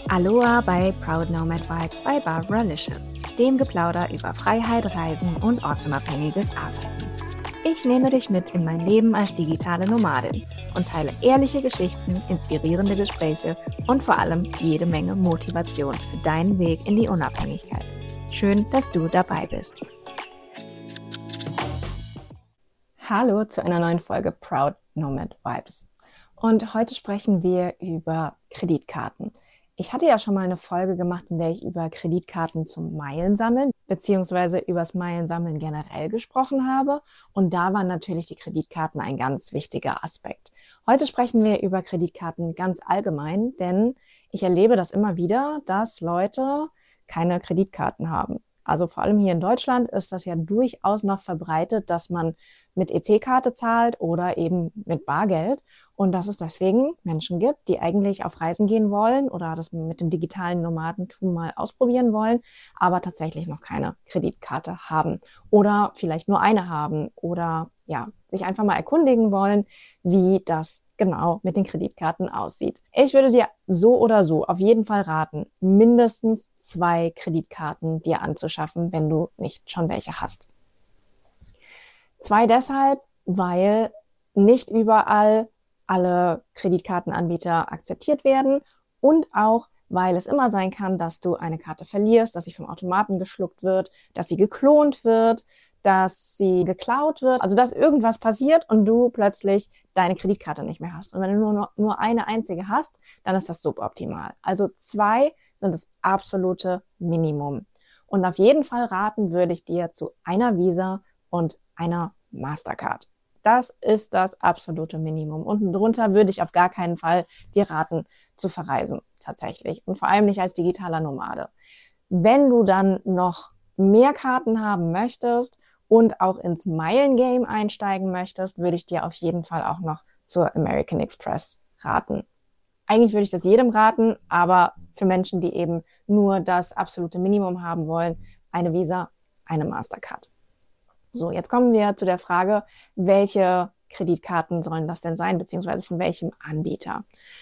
Aloha bei Proud Nomad Vibes bei Barbara Licious, dem Geplauder über Freiheit, Reisen und ortsunabhängiges Arbeiten. Ich nehme dich mit in mein Leben als digitale Nomadin und teile ehrliche Geschichten, inspirierende Gespräche und vor allem jede Menge Motivation für deinen Weg in die Unabhängigkeit. Schön, dass du dabei bist. Hallo zu einer neuen Folge Proud Nomad Vibes. Und heute sprechen wir über Kreditkarten. Ich hatte ja schon mal eine Folge gemacht, in der ich über Kreditkarten zum Meilensammeln beziehungsweise übers Meilensammeln generell gesprochen habe. Und da waren natürlich die Kreditkarten ein ganz wichtiger Aspekt. Heute sprechen wir über Kreditkarten ganz allgemein, denn ich erlebe das immer wieder, dass Leute keine Kreditkarten haben. Also vor allem hier in Deutschland ist das ja durchaus noch verbreitet, dass man mit EC-Karte zahlt oder eben mit Bargeld. Und dass es deswegen Menschen gibt, die eigentlich auf Reisen gehen wollen oder das mit dem digitalen Nomadentum mal ausprobieren wollen, aber tatsächlich noch keine Kreditkarte haben oder vielleicht nur eine haben oder ja, sich einfach mal erkundigen wollen, wie das genau mit den Kreditkarten aussieht. Ich würde dir so oder so auf jeden Fall raten, mindestens 2 Kreditkarten dir anzuschaffen, wenn du nicht schon welche hast. 2 deshalb, weil nicht überall alle Kreditkartenanbieter akzeptiert werden und auch, weil es immer sein kann, dass du eine Karte verlierst, dass sie vom Automaten geschluckt wird, dass sie geklont wird, dass sie geklaut wird, also dass irgendwas passiert und du plötzlich deine Kreditkarte nicht mehr hast. Und wenn du nur eine einzige hast, dann ist das suboptimal. Also 2 sind das absolute Minimum. Und auf jeden Fall raten würde ich dir zu einer Visa und einer Mastercard. Das ist das absolute Minimum. Und darunter würde ich auf gar keinen Fall dir raten, zu verreisen, tatsächlich. Und vor allem nicht als digitaler Nomade. Wenn du dann noch mehr Karten haben möchtest und auch ins Meilengame einsteigen möchtest, würde ich dir auf jeden Fall auch noch zur American Express raten. Eigentlich würde ich das jedem raten, aber für Menschen, die eben nur das absolute Minimum haben wollen, eine Visa, eine Mastercard. So, jetzt kommen wir zu der Frage, welche Kreditkarten sollen das denn sein, beziehungsweise von welchem Anbieter?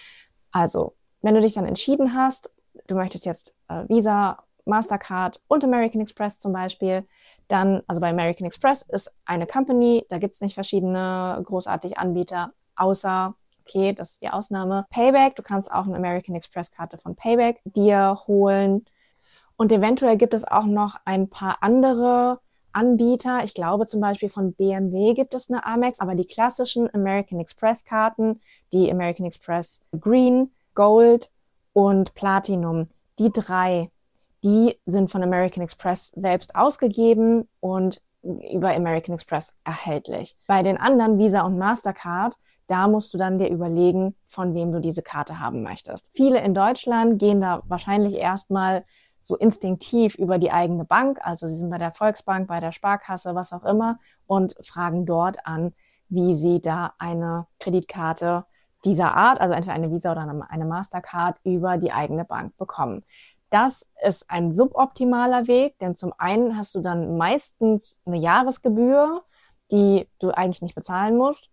Also, wenn du dich dann entschieden hast, du möchtest jetzt Visa, Mastercard und American Express zum Beispiel, dann, also bei American Express ist eine Company, da gibt's nicht verschiedene großartige Anbieter, außer, okay, das ist die Ausnahme, Payback. Du kannst auch eine American Express Karte von Payback dir holen. Und eventuell gibt es auch noch ein paar andere Anbieter. Ich glaube zum Beispiel von BMW gibt es eine Amex, aber die klassischen American Express Karten, die American Express Green, Gold und Platinum, die 3, die sind von American Express selbst ausgegeben und über American Express erhältlich. Bei den anderen Visa und Mastercard, da musst du dann dir überlegen, von wem du diese Karte haben möchtest. Viele in Deutschland gehen da wahrscheinlich erstmal so instinktiv über die eigene Bank, also sie sind bei der Volksbank, bei der Sparkasse, was auch immer, und fragen dort an, wie sie da eine Kreditkarte dieser Art, also entweder eine Visa oder eine Mastercard, über die eigene Bank bekommen. Das ist ein suboptimaler Weg, denn zum einen hast du dann meistens eine Jahresgebühr, die du eigentlich nicht bezahlen musst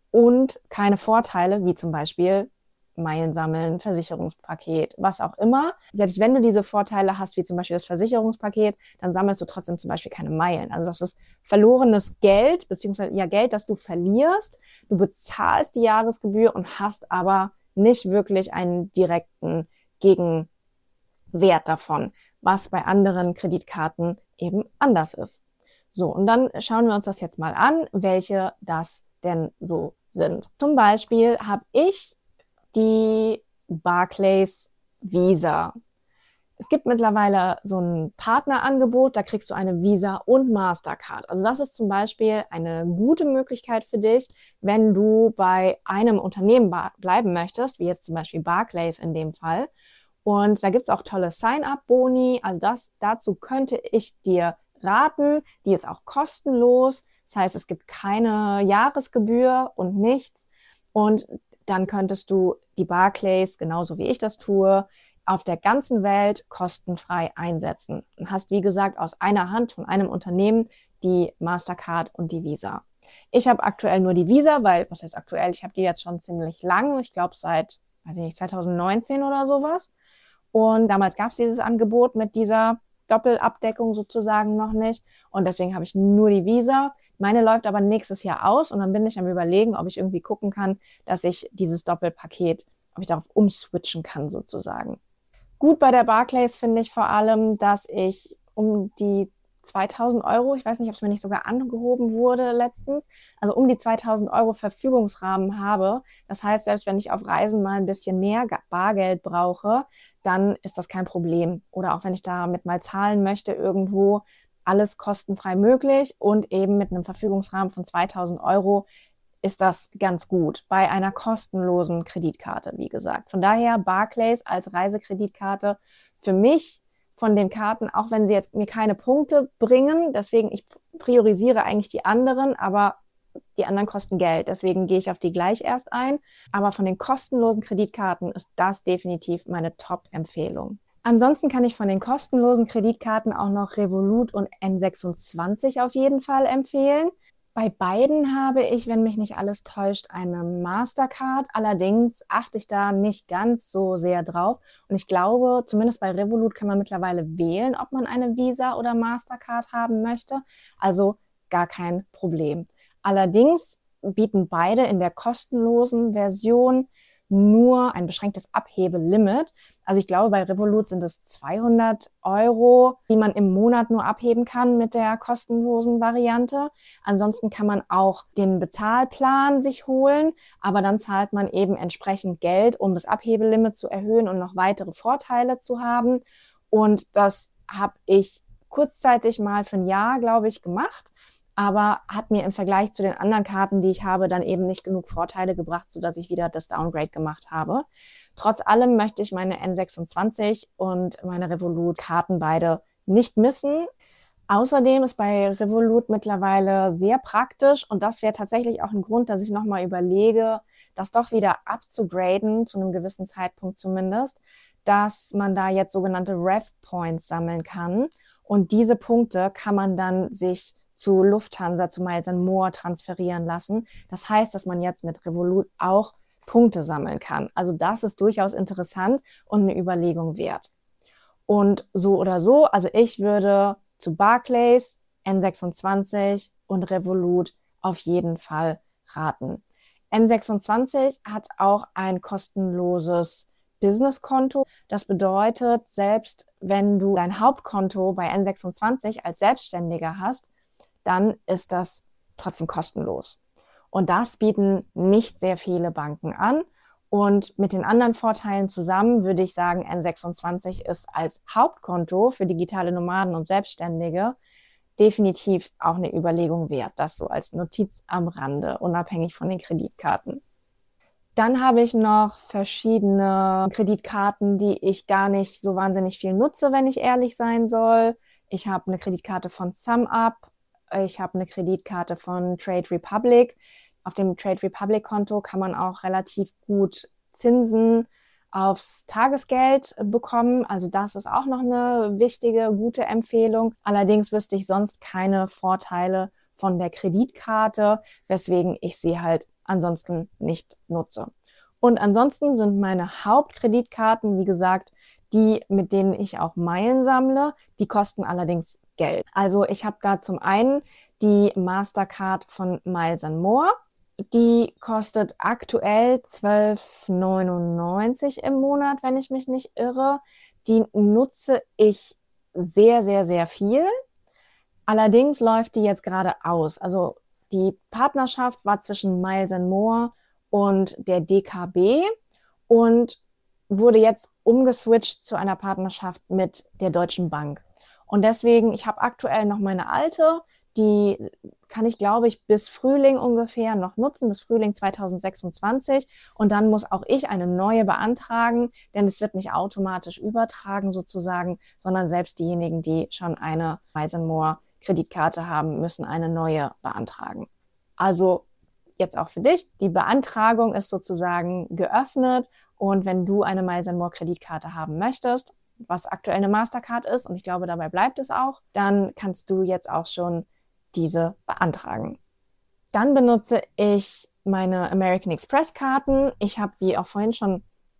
und keine Vorteile, wie zum Beispiel Meilen sammeln, Versicherungspaket, was auch immer. Selbst wenn du diese Vorteile hast, wie zum Beispiel das Versicherungspaket, dann sammelst du trotzdem zum Beispiel keine Meilen. Also das ist verlorenes Geld, beziehungsweise ja Geld, das du verlierst. Du bezahlst die Jahresgebühr und hast aber nicht wirklich einen direkten Gegenwert davon, was bei anderen Kreditkarten eben anders ist. So, und dann schauen wir uns das jetzt mal an, welche das denn so sind. Zum Beispiel habe ich die Barclays Visa. Es gibt mittlerweile so ein Partnerangebot, da kriegst du eine Visa und Mastercard. Also das ist zum Beispiel eine gute Möglichkeit für dich, wenn du bei einem Unternehmen bleiben möchtest, wie jetzt zum Beispiel Barclays in dem Fall. Und da gibt's auch tolle Sign-up-Boni. Also dazu könnte ich dir raten. Die ist auch kostenlos. Das heißt, es gibt keine Jahresgebühr und nichts. Und dann könntest du die Barclays, genauso wie ich das tue, auf der ganzen Welt kostenfrei einsetzen. Und hast, wie gesagt, aus einer Hand von einem Unternehmen die Mastercard und die Visa. Ich habe aktuell nur die Visa, weil, was heißt aktuell, ich habe die jetzt schon ziemlich lang, ich glaube seit, weiß ich nicht, 2019 oder sowas. Und damals gab es dieses Angebot mit dieser Doppelabdeckung sozusagen noch nicht. Und deswegen habe ich nur die Visa. Meine läuft aber nächstes Jahr aus und dann bin ich am Überlegen, ob ich irgendwie gucken kann, dass ich dieses Doppelpaket, ob ich darauf umswitchen kann sozusagen. Gut bei der Barclays finde ich vor allem, dass ich um die 2.000 Euro, ich weiß nicht, ob es mir nicht sogar angehoben wurde letztens, also um die 2.000 Euro Verfügungsrahmen habe. Das heißt, selbst wenn ich auf Reisen mal ein bisschen mehr Bargeld brauche, dann ist das kein Problem. Oder auch wenn ich damit mal zahlen möchte irgendwo, alles kostenfrei möglich und eben mit einem Verfügungsrahmen von 2.000 Euro ist das ganz gut bei einer kostenlosen Kreditkarte, wie gesagt. Von daher Barclays als Reisekreditkarte für mich von den Karten, auch wenn sie jetzt mir keine Punkte bringen, deswegen ich priorisiere eigentlich die anderen, aber die anderen kosten Geld, deswegen gehe ich auf die gleich erst ein. Aber von den kostenlosen Kreditkarten ist das definitiv meine Top-Empfehlung. Ansonsten kann ich von den kostenlosen Kreditkarten auch noch Revolut und N26 auf jeden Fall empfehlen. Bei beiden habe ich, wenn mich nicht alles täuscht, eine Mastercard. Allerdings achte ich da nicht ganz so sehr drauf. Und ich glaube, zumindest bei Revolut kann man mittlerweile wählen, ob man eine Visa oder Mastercard haben möchte. Also gar kein Problem. Allerdings bieten beide in der kostenlosen Version nur ein beschränktes Abhebelimit. Also ich glaube, bei Revolut sind es 200 Euro, die man im Monat nur abheben kann mit der kostenlosen Variante. Ansonsten kann man auch den Bezahlplan sich holen, aber dann zahlt man eben entsprechend Geld, um das Abhebelimit zu erhöhen und noch weitere Vorteile zu haben. Und das habe ich kurzzeitig mal für ein Jahr, glaube ich, gemacht, aber hat mir im Vergleich zu den anderen Karten, die ich habe, dann eben nicht genug Vorteile gebracht, sodass ich wieder das Downgrade gemacht habe. Trotz allem möchte ich meine N26 und meine Revolut-Karten beide nicht missen. Außerdem ist bei Revolut mittlerweile sehr praktisch und das wäre tatsächlich auch ein Grund, dass ich nochmal überlege, das doch wieder abzugraden, zu einem gewissen Zeitpunkt zumindest, dass man da jetzt sogenannte Rev-Points sammeln kann und diese Punkte kann man dann sich zu Lufthansa, zu Miles & More transferieren lassen. Das heißt, dass man jetzt mit Revolut auch Punkte sammeln kann. Also das ist durchaus interessant und eine Überlegung wert. Und so oder so, also ich würde zu Barclays, N26 und Revolut auf jeden Fall raten. N26 hat auch ein kostenloses Businesskonto. Das bedeutet, selbst wenn du dein Hauptkonto bei N26 als Selbstständiger hast, dann ist das trotzdem kostenlos. Und das bieten nicht sehr viele Banken an. Und mit den anderen Vorteilen zusammen würde ich sagen, N26 ist als Hauptkonto für digitale Nomaden und Selbstständige definitiv auch eine Überlegung wert. Das so als Notiz am Rande, unabhängig von den Kreditkarten. Dann habe ich noch verschiedene Kreditkarten, die ich gar nicht so wahnsinnig viel nutze, wenn ich ehrlich sein soll. Ich habe eine Kreditkarte von SumUp. Ich habe eine Kreditkarte von Trade Republic. Auf dem Trade Republic Konto kann man auch relativ gut Zinsen aufs Tagesgeld bekommen. Also das ist auch noch eine wichtige, gute Empfehlung. Allerdings wüsste ich sonst keine Vorteile von der Kreditkarte, weswegen ich sie halt ansonsten nicht nutze. Und ansonsten sind meine Hauptkreditkarten, wie gesagt, die, mit denen ich auch Meilen sammle, die kosten allerdings Geld. Also ich habe da zum einen die Mastercard von Miles & More. Die kostet aktuell 12,99 im Monat, wenn ich mich nicht irre. Die nutze ich sehr, sehr, sehr viel. Allerdings läuft die jetzt gerade aus. Also die Partnerschaft war zwischen Miles & More und der DKB und wurde jetzt umgeswitcht zu einer Partnerschaft mit der Deutschen Bank. Und deswegen, ich habe aktuell noch meine alte, die kann ich, glaube ich, bis Frühling ungefähr noch nutzen, bis Frühling 2026. Und dann muss auch ich eine neue beantragen, denn es wird nicht automatisch übertragen sozusagen, sondern selbst diejenigen, die schon eine Miles & More Kreditkarte haben, müssen eine neue beantragen. Also jetzt auch für dich, die Beantragung ist sozusagen geöffnet und wenn du eine Miles & More Kreditkarte haben möchtest, was aktuell eine Mastercard ist und ich glaube, dabei bleibt es auch, dann kannst du jetzt auch schon diese beantragen. Dann benutze ich meine American Express Karten. Ich habe, wie auch vorhin schon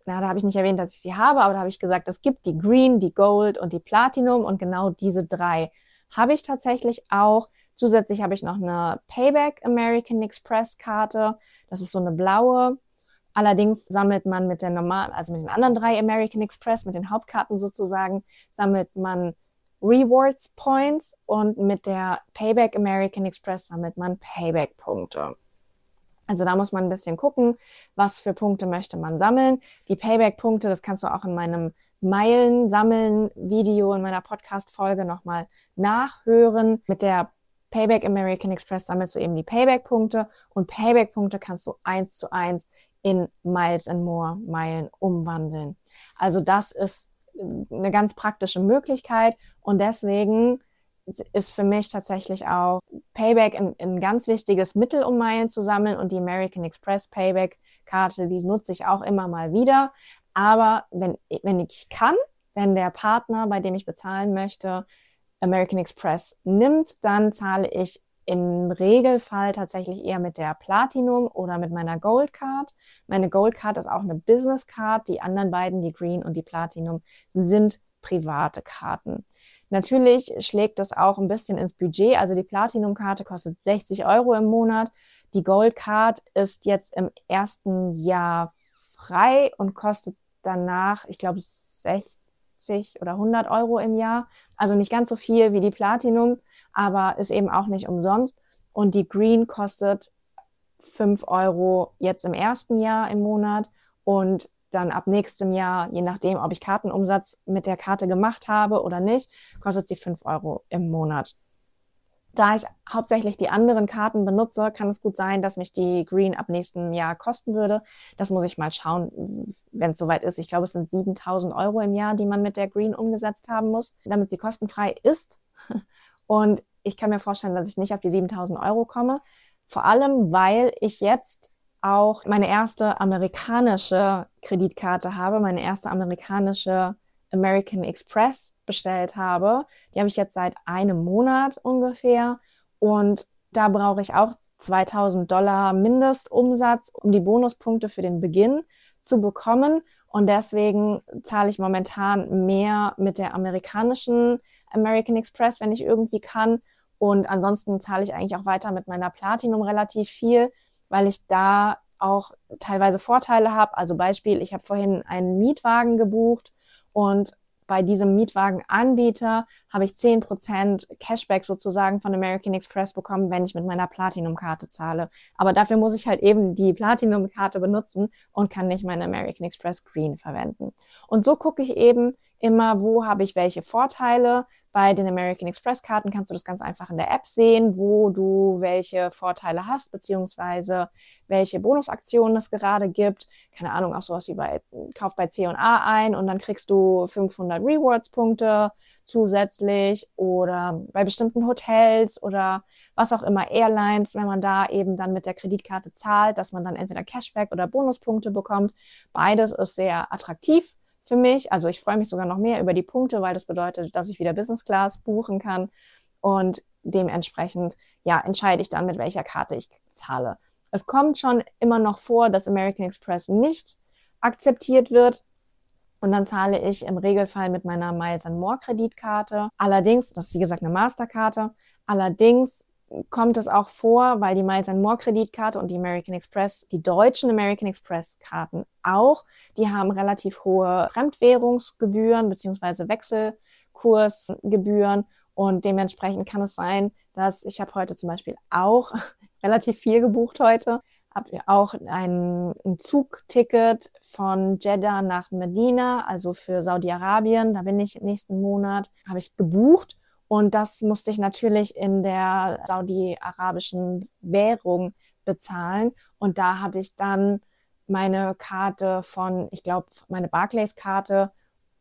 da habe ich nicht erwähnt, dass ich sie habe, aber da habe ich gesagt, es gibt die Green, die Gold und die Platinum und genau diese 3 habe ich tatsächlich auch. Zusätzlich habe ich noch eine Payback American Express Karte. Das ist so eine blaue. Allerdings sammelt man mit der normalen, also mit den anderen 3 American Express, mit den Hauptkarten sozusagen, sammelt man Rewards Points und mit der Payback American Express sammelt man Payback Punkte. Also da muss man ein bisschen gucken, was für Punkte möchte man sammeln. Die Payback-Punkte, das kannst du auch in meinem Meilen-Sammeln-Video in meiner Podcast-Folge nochmal nachhören. Mit der Payback American Express sammelst du eben die Payback-Punkte und Payback-Punkte kannst du 1:1 in Miles and More Meilen umwandeln. Also das ist eine ganz praktische Möglichkeit und deswegen ist für mich tatsächlich auch Payback ein ganz wichtiges Mittel, um Meilen zu sammeln und die American Express Payback-Karte, die nutze ich auch immer mal wieder. Aber wenn ich kann, wenn der Partner, bei dem ich bezahlen möchte, American Express nimmt, dann zahle ich im Regelfall tatsächlich eher mit der Platinum oder mit meiner Gold Card. Meine Gold Card ist auch eine Business Card. Die anderen beiden, die Green und die Platinum, sind private Karten. Natürlich schlägt das auch ein bisschen ins Budget. Also die Platinum-Karte kostet 60 € im Monat. Die Gold Card ist jetzt im ersten Jahr frei und kostet danach, ich glaube, 60 oder 100 € im Jahr. Also nicht ganz so viel wie die Platinum, aber ist eben auch nicht umsonst. Und die Green kostet 5 € jetzt im ersten Jahr im Monat und dann ab nächstem Jahr, je nachdem, ob ich Kartenumsatz mit der Karte gemacht habe oder nicht, kostet sie 5 € im Monat. Da ich hauptsächlich die anderen Karten benutze, kann es gut sein, dass mich die Green ab nächstem Jahr kosten würde. Das muss ich mal schauen, wenn es soweit ist. Ich glaube, es sind 7.000 € im Jahr, die man mit der Green umgesetzt haben muss, damit sie kostenfrei ist. Und ich kann mir vorstellen, dass ich nicht auf die 7.000 € komme. Vor allem, weil ich jetzt auch meine erste amerikanische Kreditkarte habe, meine erste amerikanische American Express bestellt habe. Die habe ich jetzt seit einem Monat ungefähr und da brauche ich auch 2.000 $ Mindestumsatz, um die Bonuspunkte für den Beginn zu bekommen und deswegen zahle ich momentan mehr mit der amerikanischen American Express, wenn ich irgendwie kann und ansonsten zahle ich eigentlich auch weiter mit meiner Platinum relativ viel, weil ich da auch teilweise Vorteile habe. Also Beispiel, ich habe vorhin einen Mietwagen gebucht und bei diesem Mietwagenanbieter habe ich 10% Cashback sozusagen von American Express bekommen, wenn ich mit meiner Platinum-Karte zahle. Aber dafür muss ich halt eben die Platinum-Karte benutzen und kann nicht meine American Express Green verwenden. Und so gucke ich eben immer, wo habe ich welche Vorteile. Bei den American Express Karten kannst du das ganz einfach in der App sehen, wo du welche Vorteile hast, beziehungsweise welche Bonusaktionen es gerade gibt. Keine Ahnung, auch sowas wie Kauf bei C&A ein und dann kriegst du 500 Rewards-Punkte zusätzlich oder bei bestimmten Hotels oder was auch immer, Airlines, wenn man da eben dann mit der Kreditkarte zahlt, dass man dann entweder Cashback oder Bonuspunkte bekommt. Beides ist sehr attraktiv für mich. Also ich freue mich sogar noch mehr über die Punkte, weil das bedeutet, dass ich wieder Business Class buchen kann und dementsprechend, ja, entscheide ich dann, mit welcher Karte ich zahle. Es kommt schon immer noch vor, dass American Express nicht akzeptiert wird und dann zahle ich im Regelfall mit meiner Miles and More Kreditkarte. Allerdings, das ist wie gesagt eine Masterkarte, allerdings kommt es auch vor, weil die Miles and More Kreditkarte und die American Express, die deutschen American Express Karten auch, die haben relativ hohe Fremdwährungsgebühren beziehungsweise Wechselkursgebühren und dementsprechend kann es sein, dass ich habe heute zum Beispiel auch relativ viel gebucht heute, habe auch ein Zugticket von Jeddah nach Medina, also für Saudi-Arabien, da bin ich nächsten Monat, habe ich gebucht. Und das musste ich natürlich in der saudi-arabischen Währung bezahlen. Und da habe ich dann meine Karte von, ich glaube, meine Barclays-Karte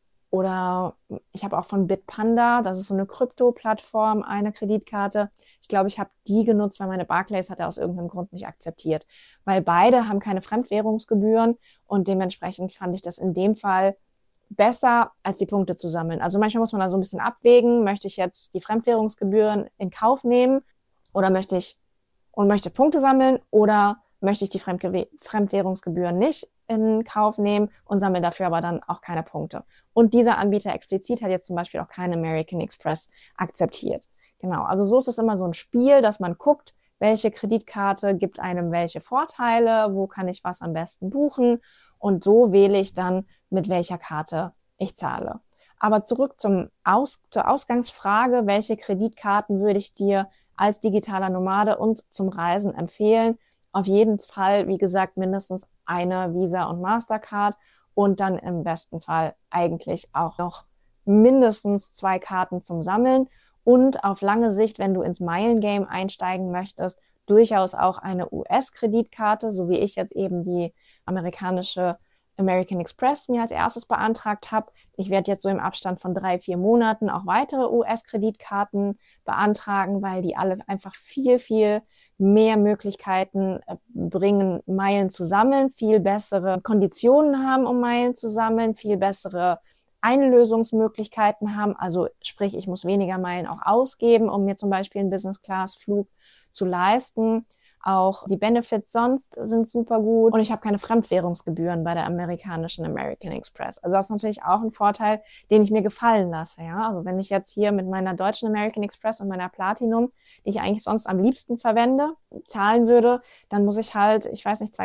oder ich habe auch von Bitpanda, das ist so eine Krypto-Plattform, eine Kreditkarte. Ich glaube, ich habe die genutzt, weil meine Barclays hat er aus irgendeinem Grund nicht akzeptiert. Weil beide haben keine Fremdwährungsgebühren und dementsprechend fand ich das in dem Fall besser, als die Punkte zu sammeln. Also manchmal muss man da so ein bisschen abwägen, möchte ich jetzt die Fremdwährungsgebühren in Kauf nehmen oder möchte Punkte sammeln oder möchte ich die Fremdwährungsgebühren nicht in Kauf nehmen und sammle dafür aber dann auch keine Punkte. Und dieser Anbieter explizit hat jetzt zum Beispiel auch keinen American Express akzeptiert. Genau, also so ist es immer so ein Spiel, dass man guckt, welche Kreditkarte gibt einem welche Vorteile, wo kann ich was am besten buchen und so wähle ich dann, mit welcher Karte ich zahle. Aber zurück zur Ausgangsfrage, welche Kreditkarten würde ich dir als digitaler Nomade und zum Reisen empfehlen? Auf jeden Fall, wie gesagt, mindestens eine Visa und Mastercard und dann im besten Fall eigentlich auch noch mindestens 2 Karten zum Sammeln und auf lange Sicht, wenn du ins Meilengame einsteigen möchtest, durchaus auch eine US-Kreditkarte, so wie ich jetzt eben die amerikanische American Express mir als erstes beantragt habe. Ich werde jetzt so im Abstand von 3-4 Monaten auch weitere US-Kreditkarten beantragen, weil die alle einfach viel, viel mehr Möglichkeiten bringen, Meilen zu sammeln, viel bessere Konditionen haben, um Meilen zu sammeln, viel bessere Einlösungsmöglichkeiten haben. Also sprich, ich muss weniger Meilen auch ausgeben, um mir zum Beispiel einen Business-Class-Flug zu leisten. Auch die Benefits sonst sind super gut und ich habe keine Fremdwährungsgebühren bei der amerikanischen American Express. Also das ist natürlich auch ein Vorteil, den ich mir gefallen lasse. Ja? Also wenn ich jetzt hier mit meiner deutschen American Express und meiner Platinum, die ich eigentlich sonst am liebsten verwende, zahlen würde, dann muss ich halt, ich weiß nicht,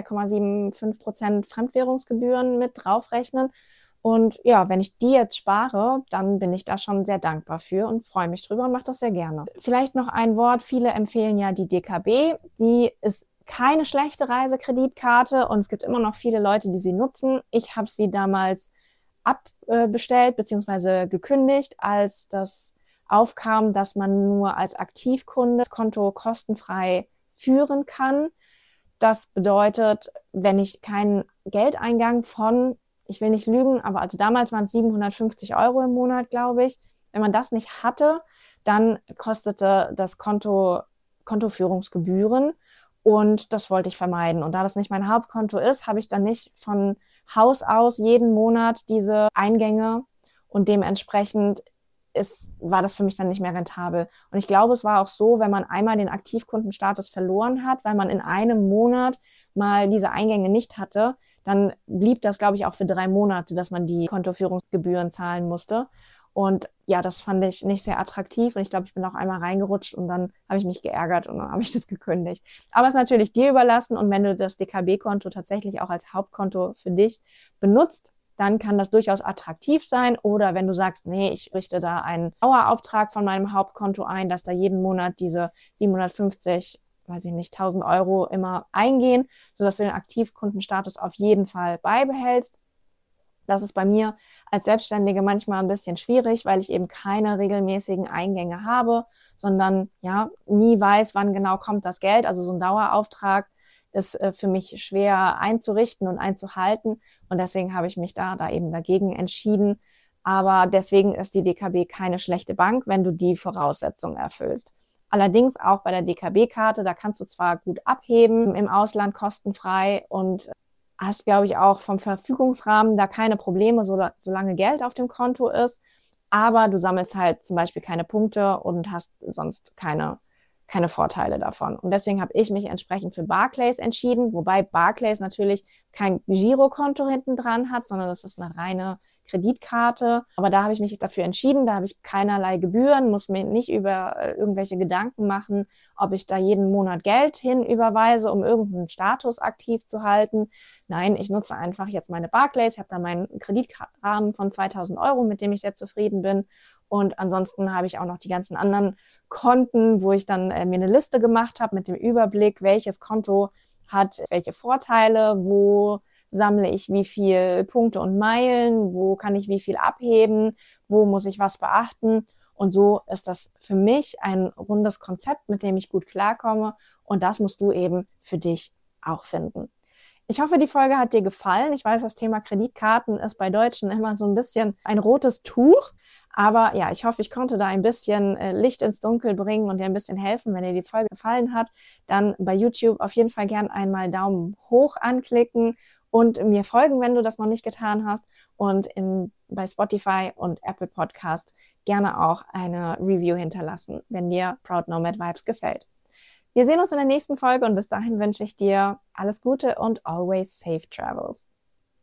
2,75% Fremdwährungsgebühren mit draufrechnen. Und ja, wenn ich die jetzt spare, dann bin ich da schon sehr dankbar für und freue mich drüber und mache das sehr gerne. Vielleicht noch ein Wort. Viele empfehlen ja die DKB. Die ist keine schlechte Reisekreditkarte und es gibt immer noch viele Leute, die sie nutzen. Ich habe sie damals abbestellt bzw. gekündigt, als das aufkam, dass man nur als Aktivkunde das Konto kostenfrei führen kann. Das bedeutet, wenn ich keinen Geldeingang von, ich will nicht lügen, aber also damals waren es 750 Euro im Monat, glaube ich. Wenn man das nicht hatte, dann kostete das Konto Kontoführungsgebühren und das wollte ich vermeiden. Und da das nicht mein Hauptkonto ist, habe ich dann nicht von Haus aus jeden Monat diese Eingänge und dementsprechend war das für mich dann nicht mehr rentabel. Und ich glaube, es war auch so, wenn man einmal den Aktivkundenstatus verloren hat, weil man in einem Monat mal diese Eingänge nicht hatte, dann blieb das, glaube ich, auch für 3 Monate, dass man die Kontoführungsgebühren zahlen musste. Und ja, das fand ich nicht sehr attraktiv und ich glaube, ich bin auch einmal reingerutscht und dann habe ich mich geärgert und dann habe ich das gekündigt. Aber es ist natürlich dir überlassen und wenn du das DKB-Konto tatsächlich auch als Hauptkonto für dich benutzt, dann kann das durchaus attraktiv sein. Oder wenn du sagst, nee, ich richte da einen Dauerauftrag von meinem Hauptkonto ein, dass da jeden Monat diese 750, weiß ich nicht, 1.000 Euro immer eingehen, sodass du den Aktivkundenstatus auf jeden Fall beibehältst. Das ist bei mir als Selbstständige manchmal ein bisschen schwierig, weil ich eben keine regelmäßigen Eingänge habe, sondern ja, nie weiß, wann genau kommt das Geld. Also so ein Dauerauftrag ist für mich schwer einzurichten und einzuhalten. Und deswegen habe ich mich da eben dagegen entschieden. Aber deswegen ist die DKB keine schlechte Bank, wenn du die Voraussetzungen erfüllst. Allerdings auch bei der DKB-Karte, da kannst du zwar gut abheben, im Ausland kostenfrei und hast, glaube ich, auch vom Verfügungsrahmen da keine Probleme, solange Geld auf dem Konto ist. Aber du sammelst halt zum Beispiel keine Punkte und hast sonst keine Vorteile davon. Und deswegen habe ich mich entsprechend für Barclays entschieden, wobei Barclays natürlich kein Girokonto hinten dran hat, sondern das ist eine reine Kreditkarte. Aber da habe ich mich dafür entschieden, da habe ich keinerlei Gebühren, muss mir nicht über irgendwelche Gedanken machen, ob ich da jeden Monat Geld hinüberweise, um irgendeinen Status aktiv zu halten. Nein, ich nutze einfach jetzt meine Barclays, ich habe da meinen Kreditrahmen von 2.000 Euro, mit dem ich sehr zufrieden bin. Und ansonsten habe ich auch noch die ganzen anderen Konten, wo ich dann mir eine Liste gemacht habe mit dem Überblick, welches Konto hat welche Vorteile, wo sammle ich wie viel Punkte und Meilen, wo kann ich wie viel abheben, wo muss ich was beachten. Und so ist das für mich ein rundes Konzept, mit dem ich gut klarkomme. Und das musst du eben für dich auch finden. Ich hoffe, die Folge hat dir gefallen. Ich weiß, das Thema Kreditkarten ist bei Deutschen immer so ein bisschen ein rotes Tuch. Aber ja, ich hoffe, ich konnte da ein bisschen Licht ins Dunkel bringen und dir ein bisschen helfen. Wenn dir die Folge gefallen hat, dann bei YouTube auf jeden Fall gern einmal Daumen hoch anklicken und mir folgen, wenn du das noch nicht getan hast. Und bei Spotify und Apple Podcast gerne auch eine Review hinterlassen, wenn dir Proud Nomad Vibes gefällt. Wir sehen uns in der nächsten Folge und bis dahin wünsche ich dir alles Gute und always safe travels.